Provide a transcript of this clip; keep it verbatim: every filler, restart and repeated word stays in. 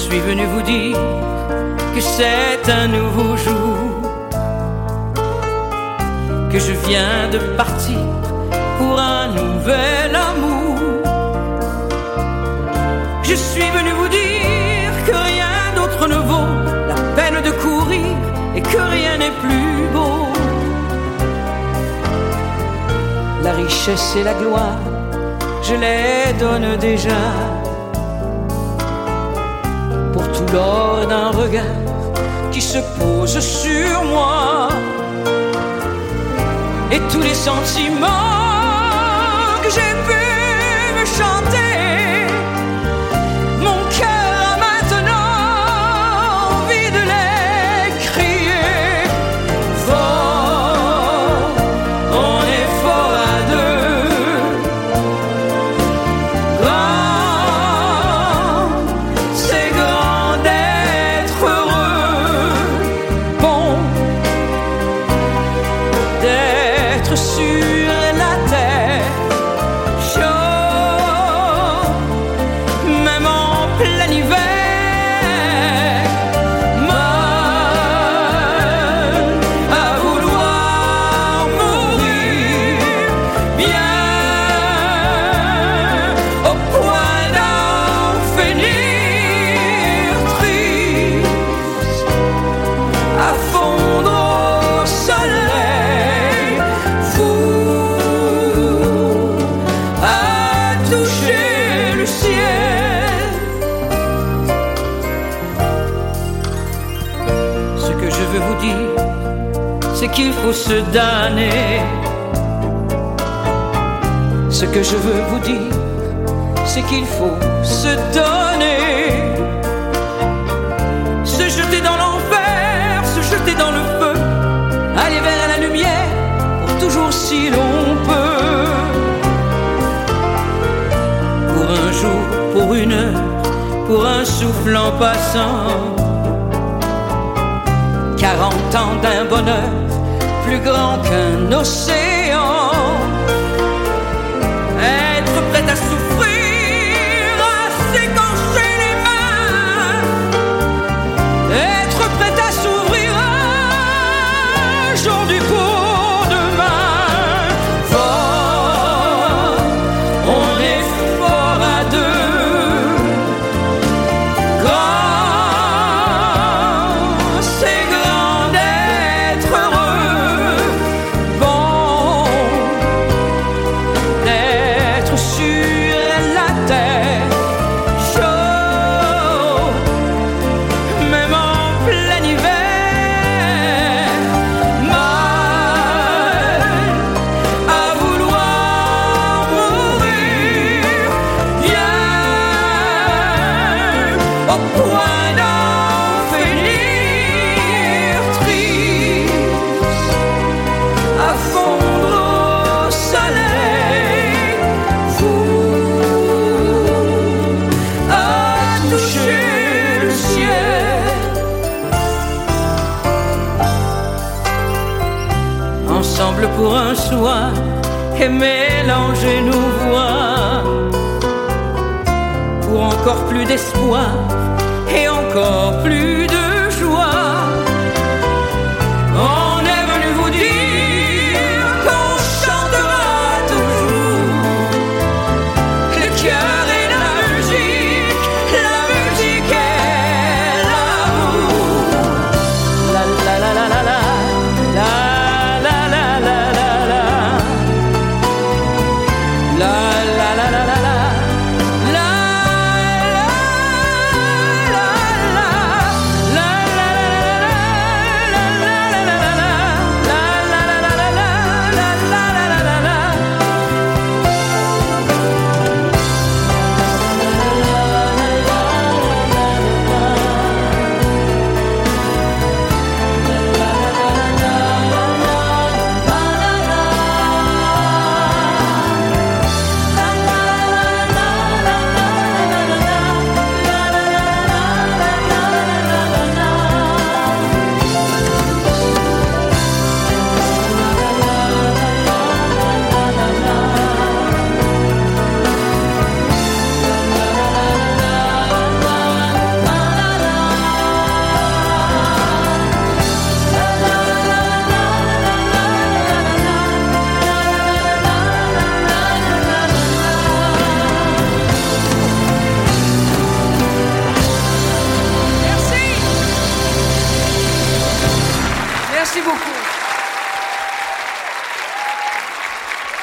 suis venu vous dire que c'est un nouveau jour, que je viens de partir pour un nouvel amour. Je suis venu vous dire que rien d'autre ne vaut la peine de courir et que rien n'est plus beau. La richesse et la gloire, je les donne déjà pour tout l'or d'un regard qui se pose sur moi, et tous les sentiments que j'ai pu me chanter. Mon cœur a maintenant envie de les crier fort. On est fort à deux. Grand, c'est grand d'être heureux. Bon d'être sur la terre, chaud même en plein hiver, mal à vouloir mourir, bien au point d'en finir triste, à fondre au soleil, fou à toucher le ciel. Ce que je veux vous dire, c'est qu'il faut se damner. Ce que je veux vous dire, c'est qu'il faut se donner, se jeter dans l'enfer, se jeter dans le feu, aller vers la lumière pour toujours si l'on peut. Pour un jour, pour une heure, pour un souffle en passant, quarante ans d'un bonheur plus grand qu'un océan. Être prêt à souffrir, à s'écorcher les mains, être prêt à s'ouvrir aujourd'hui pour demain. Fort, on est fort à deux. Grand, c'est grand d'être heureux. Bon d'être sur la terre, chaud même en plein hiver, mal à vouloir mourir, bien au point d'en finir triste, à fondre au soleil, fou à toucher le ciel. Ensemble pour un soir et mélanger nos voix, pour encore plus d'espoir et encore plus de